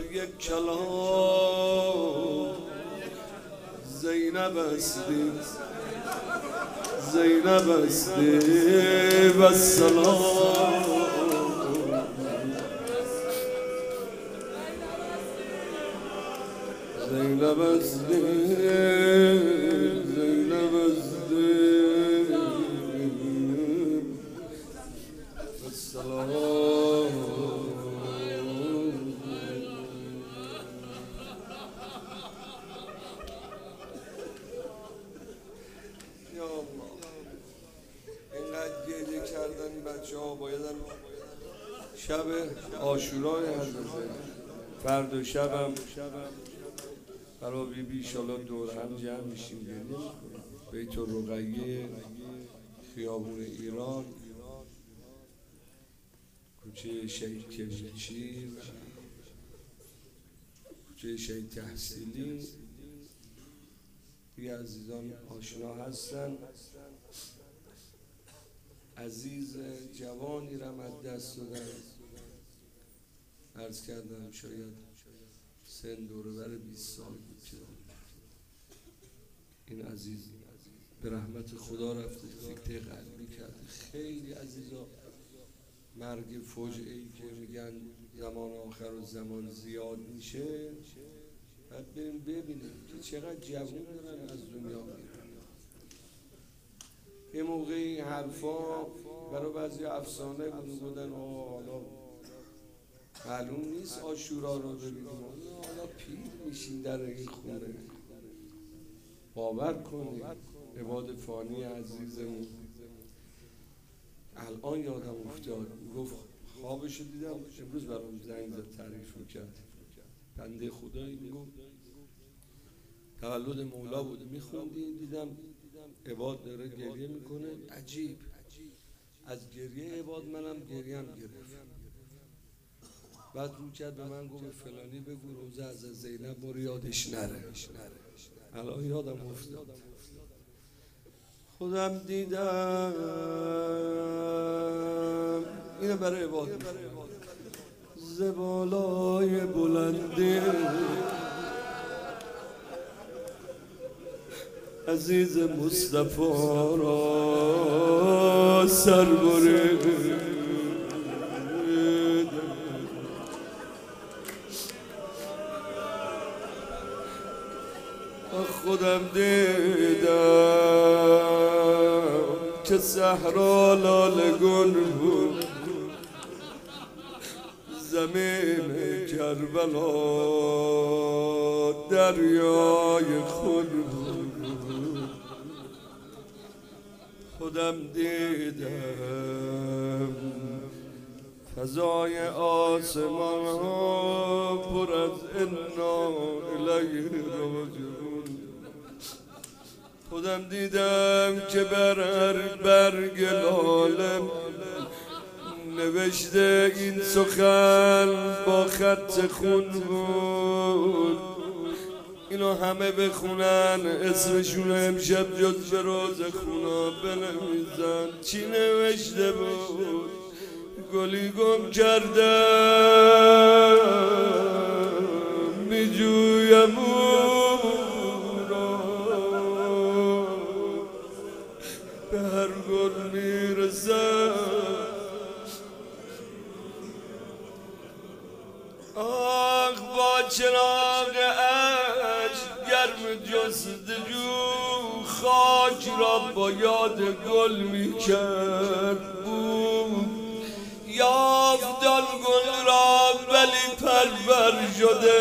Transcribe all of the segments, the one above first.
یک کلام زینب استی زینب استی و سلام زینب استی زینب استی و سلام اینقدر گریه کردن این بچه ها بایدن شب عاشورای حضرت فردا شبم برای بیبی ایشالا دور هم جمع میشیم بریم بیت الرقیه خیابون ایران کوچه شهید کبریچی کوچه شهید تحصیلی دیگه عزیزان آشنا هستن. عزیز جوانی رم از دست دادن، عرض کردم شاید سن دوره بر 20 سال بود که این عزیز به رحمت خدا رفته، سکته قلبی کرده. خیلی عزیزا مرگ فوجعه‌ای که میگن زمان آخر و زمان زیاد میشه، باید بریم ببینیم که چقدر جوون دارن از دنیا میرن. یه موقعی این حرفا برای بعضی افسانه بودن حالا معلوم نیست عاشورا رو ببینیم، حالا پیر میشین در این خونه. باور کنید عباد فانی عزیزمون الان یادم افتاد، گفت خوابشو دیدم امروز برام زنگ زد تعریف میکرد. بنده خدایی میگفت تولد مولا بود میخوندیم، دیدم عباد داره گریه میکنه. عجیب از گریه عباد منم گریم گرفت. بعد رو کرد به من گفت فلانی بگو روزه از زینب ما رو یادش نره. الان یادم افتاد. خودم دیدم اینو برای عباد زبالای بلندی عزیز مصطفی را سر برید. خودم دیدم که صحرا لاله گل بود، زمین کربلا دریای خود بود. خودم دیدم فضای آسمان ها پر از انا الیه راجعون. خودم دیدم که بر هر برگ لاله نوشته این سخن با خط خون بود. اینو همه بخونن اسمشون امشب جز به روز خونا بنویسن. چی نوشته بود؟ گلی گم کردم میجویم او را، به هر گل میرسم آخ با چراغ عشق گرم جستجو خاک را با یاد گل میکرد. بود یافتم گل را ولی پرور شده،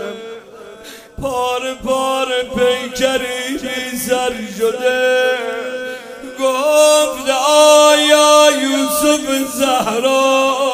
پاره پاره پیکری بی سر شده. گفت آیا یوسف زهرا